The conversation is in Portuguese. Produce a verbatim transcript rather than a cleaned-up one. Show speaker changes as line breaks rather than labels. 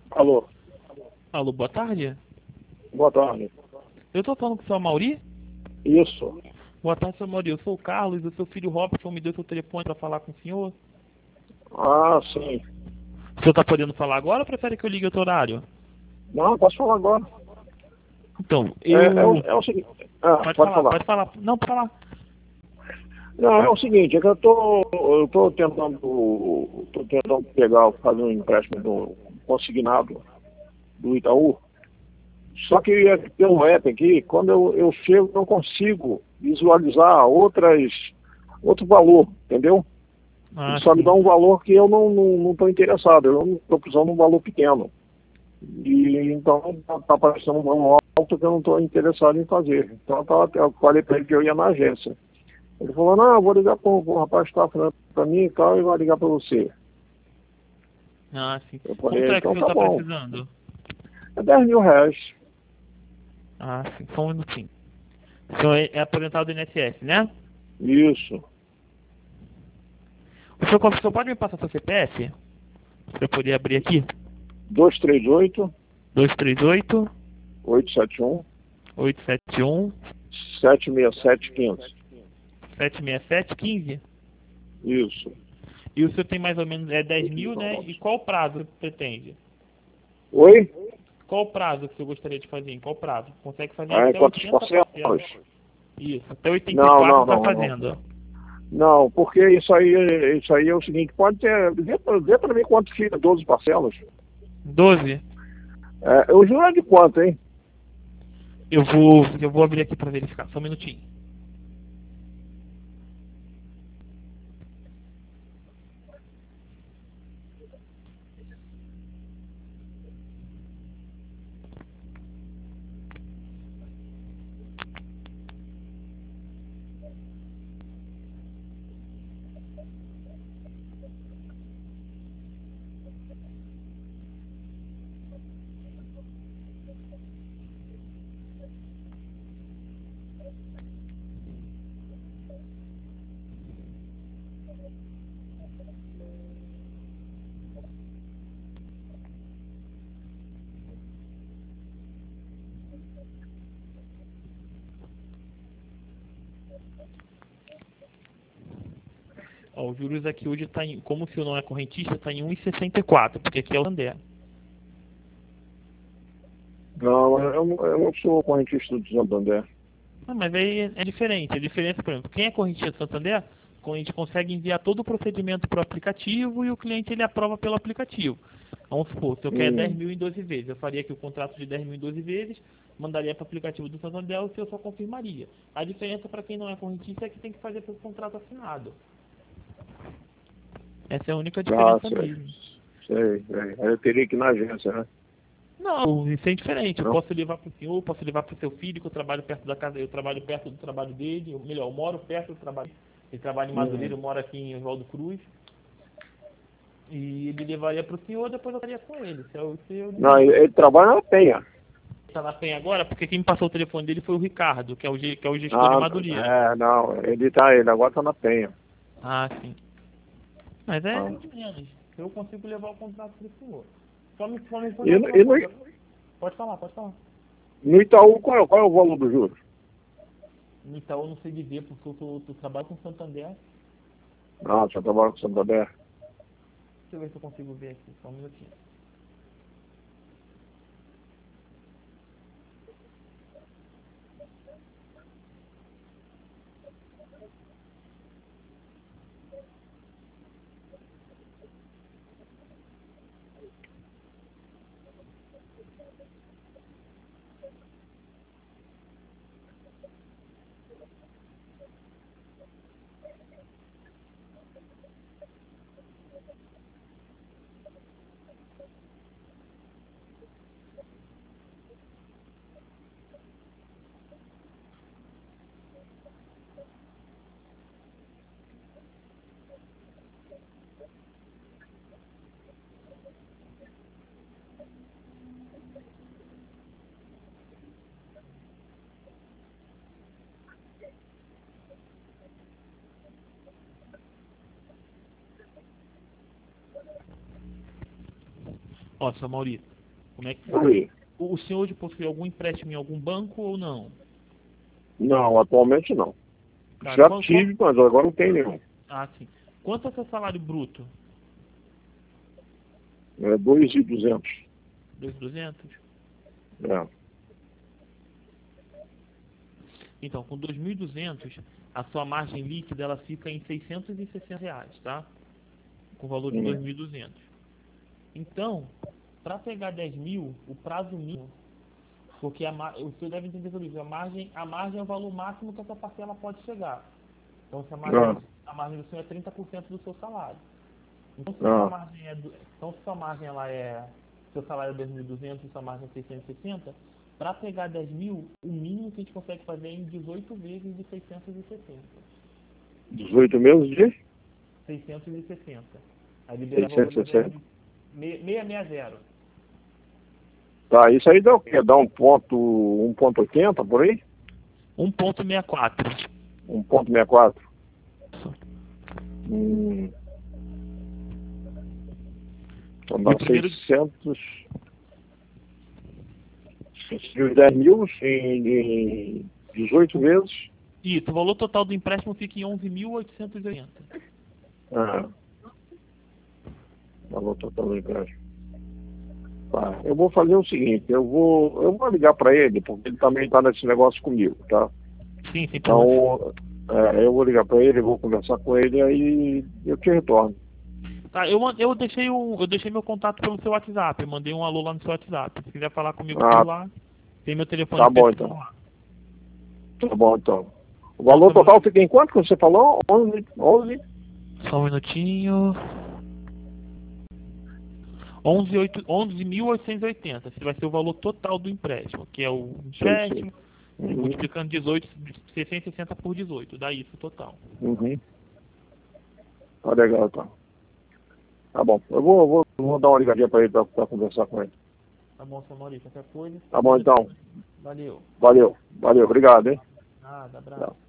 Alô,
Alô, boa tarde.
boa tarde.
Eu tô falando com o seu Mauri?
Isso.
Boa tarde, seu Mauri. Eu sou o Carlos, o seu filho Robson me deu seu telefone para falar com o senhor.
Ah, sim.
O senhor tá podendo falar agora ou prefere que eu ligue outro horário?
Não, posso falar agora.
Então,
É, é, o,
eu...
é o seguinte. Ah,
Pode
pode
falar,
falar.
pode falar. Não, pode falar.
Não, é o seguinte, é que eu tô, eu tô tentando, tô tentando pegar, fazer um empréstimo do consignado do Itaú. Só que é, tem um app aqui, quando eu, eu chego, não consigo visualizar outras, outro valor, entendeu? Ele
Ah,
só me dá
sim.
um valor que eu não estou não, não interessado, eu não estou precisando de um valor pequeno. E então está aparecendo um valor alto que eu não estou interessado em fazer. Então eu, tava, eu falei para ele que eu ia na agência. Ele falou, não, eu vou ligar para o rapaz que está falando para mim e tal, e vai ligar para você.
Ah, sim.
Eu
Quanto
falei,
é que o
então
senhor
tá
tá
bom.
precisando?
É dez mil reais.
Ah, sim. Só um minutinho. O senhor é é aposentado do I N S S, né?
Isso.
O senhor, o senhor pode me passar seu C P F? Pra eu poder abrir aqui?
dois três oito,
dois três oito,
oito sete um,
oito sete um,
sete seis sete um cinco.
sete seis sete um cinco.
Isso.
E o senhor tem mais ou menos é dez mil, né? E qual o prazo que pretende?
Oi?
Qual o prazo que o senhor gostaria de fazer? Em qual prazo? Consegue fazer em
Ah, em
até
quantas
oitenta parcelas.
parcelas?
Isso, até oitenta e
Não,
quatro
não,
está
não, não.
fazendo.
Não, porque isso aí, isso aí é o seguinte, pode ter, vê, vê para mim quanto fica doze parcelas.
doze?
É, eu juro é de quanto, hein?
Eu vou, eu vou abrir aqui para verificar, só um minutinho. Ó, os juros aqui hoje está em, como o senhor não é correntista, está em um vírgula sessenta e quatro, porque aqui é o Santander.
Não, eu, não- eu não sou correntista do Santander.
Ah, mas aí é, é diferente. A diferença, por exemplo, quem é correntista do Santander, a gente consegue enviar todo o procedimento para o aplicativo e o cliente ele aprova pelo aplicativo. Vamos supor, se eu quero dez
Hum,
mil em doze vezes, eu faria aqui o contrato de dez mil em doze vezes, mandaria para o aplicativo do Santander e o senhor só confirmaria. A diferença para quem não é correntista é que tem que fazer pelo contrato assinado. Essa é a única
ah,
diferença
sei,
mesmo.
sei, sei. Aí eu teria que ir na agência, né?
Não, isso é diferente. Eu
Não?
posso levar para o senhor, posso levar para o seu filho, que eu trabalho perto da casa, eu trabalho perto do trabalho dele, ou melhor, eu moro perto do trabalho. Ele trabalha em Madureira,
Hum.
eu moro aqui em Oswaldo Cruz. E ele levaria para o senhor, depois eu estaria com ele. Se eu, se eu
Não,
diria.
ele, ele trabalha na Penha.
Está na penha agora, porque quem me passou o telefone dele foi o Ricardo, que é o, ge- que é o gestor de
Ah,
Madureira.
é, não, ele tá, ele agora tá na Penha.
Ah, sim. Mas é
Ah.
de menos. Eu consigo levar o contrato para o senhor. Só me, só me
E,
informar
no-
uma
e no,
coisa. Pode falar, pode falar.
no Itaú, qual, é- qual é o valor do juros?
No Itaú eu não sei dizer, porque eu, tô, tô, trabalho com Santander.
Ah, você trabalha com o Santander.
Deixa eu ver se eu consigo ver aqui, só um minutinho. Ó, seu Maurício. Como é que
Aí.
o, o senhor hoje possui algum empréstimo em algum banco ou não?
Não, atualmente não.
Tá,
Já
qual-
tive, mas agora não tem nenhum.
Ah, sim. Quanto é o seu salário bruto?
É dois mil e duzentos.
dois mil e duzentos?
É.
Então, com dois mil e duzentos, a sua margem líquida ela fica em seiscentos e sessenta reais, tá? Com o valor de
Hum.
dois mil e duzentos. Então, para pegar dez mil, o prazo mínimo, porque a mar... o senhor deve entender sobre isso, a margem, a margem é o valor máximo que essa parcela pode chegar. Então, se a margem,
Ah.
a margem do senhor é trinta por cento do seu salário. Então, se
Ah.
sua margem é, do... então, se sua margem ela é, seu salário é dois mil e duzentos e sua margem é seiscentos e sessenta, para pegar dez mil, o mínimo que a gente consegue fazer é em dezoito vezes de seiscentos e sessenta.
dezoito meses de
seiscentos e sessenta. Aí libera
seiscentos e sessenta.
seiscentos e sessenta.
Tá, isso aí dá o quê? Dá um ponto, um ponto oitenta por aí?
um ponto sessenta e quatro.
um ponto sessenta e quatro. Hum. Então dá
E o primeiro...
seiscentos. Os dez mil em, em dezoito vezes.
Isso, o valor total do empréstimo fica em onze mil oitocentos e oitenta.
Ah. Valor total do empréstimo. Tá, eu vou fazer o seguinte, eu vou, eu vou ligar para ele, porque ele também está nesse negócio comigo, tá?
Sim, sem problema.
Então, é, eu vou ligar para ele, vou conversar com ele, aí eu te retorno.
Tá, eu, man- eu, deixei um, eu deixei meu contato pelo seu WhatsApp, eu mandei um alô lá no seu WhatsApp. Se quiser falar comigo
Ah,
por lá, tem meu telefone
tá bom
pessoal
então.
lá.
Tá bom então. O valor
Nossa,
total fica em quanto que você falou? onze? onze?
Só um minutinho. onze mil oitocentos e oitenta. Esse vai ser o valor total do empréstimo, que é o
Sei, sei.
empréstimo,
Uhum.
multiplicando dezoito, seiscentos e sessenta por dezoito, dá isso o total.
Uhum. Tá legal então. Tá bom. Eu vou, vou, vou dar uma ligadinha para ele para conversar com ele.
Tá bom, seu Maurício, qualquer coisa.
Tá bom então.
Valeu.
Valeu. Valeu. Obrigado, hein?
Nada, abraço.
Tchau.